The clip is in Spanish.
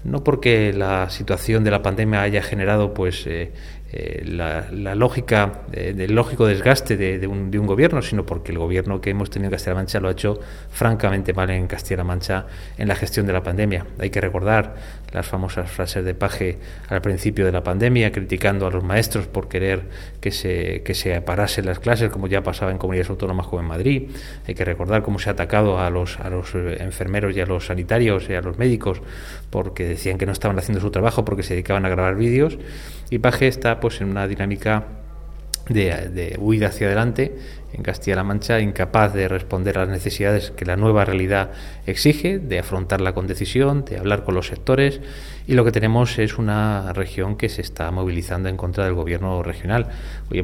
no porque la situación de la pandemia haya generado la lógica del lógico desgaste de un gobierno, sino porque el gobierno que hemos tenido en Castilla-La Mancha lo ha hecho francamente mal en Castilla-La Mancha en la gestión de la pandemia. Hay que recordar las famosas frases de Paje al principio de la pandemia, criticando a los maestros por querer que se parasen las clases, como ya pasaba en comunidades autónomas como en Madrid. Hay que recordar cómo se ha atacado a los enfermeros y a los sanitarios y a los médicos porque decían que no estaban haciendo su trabajo porque se dedicaban a grabar vídeos. Y Paje está en una dinámica de huida hacia adelante en Castilla-La Mancha, incapaz de responder a las necesidades que la nueva realidad exige, de afrontarla con decisión, de hablar con los sectores, y lo que tenemos es una región que se está movilizando en contra del gobierno regional. Hoy